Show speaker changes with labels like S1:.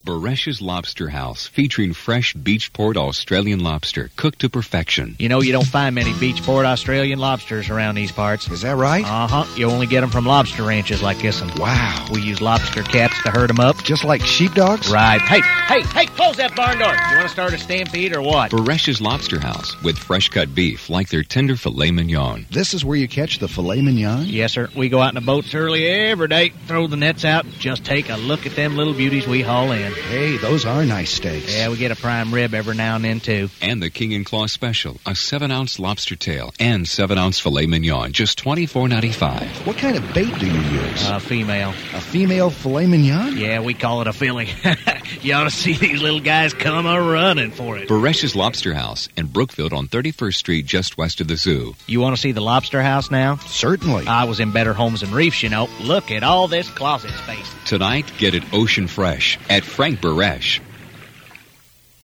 S1: Baresh's Lobster House, featuring fresh Beachport Australian lobster, cooked to perfection.
S2: You know, you don't find many Beachport Australian lobsters around these parts.
S3: Is that right?
S2: Uh-huh. You only get them from lobster ranches like this one.
S3: Wow.
S2: We use lobster cats to herd them up.
S3: Just like sheepdogs?
S2: Right. Hey, close that barn door. You want to start a stampede or what?
S1: Baresh's Lobster House, with fresh-cut beef like their tender filet mignon.
S3: This is where you catch the filet mignon?
S2: Yes, sir. We go out in the boats early every day, throw the nets out, just take a look at them little beauties we haul in.
S3: Hey, those are nice steaks.
S2: Yeah, we get a prime rib every now and then, too.
S1: And the King and Claw Special, a 7-ounce lobster tail and 7-ounce filet mignon, just $24.95.
S3: What kind of bait do you use?
S2: Female.
S3: A female filet mignon?
S2: Yeah, we call it a filly. You ought to see these little guys come a-running for it.
S1: Baresh's Lobster House in Brookfield on 31st Street, just west of the zoo.
S2: You want to see the lobster house now?
S3: Certainly.
S2: I was in Better Homes and Reefs, you know. Look at all this closet space.
S1: Tonight, get it ocean fresh at Frank Baresh.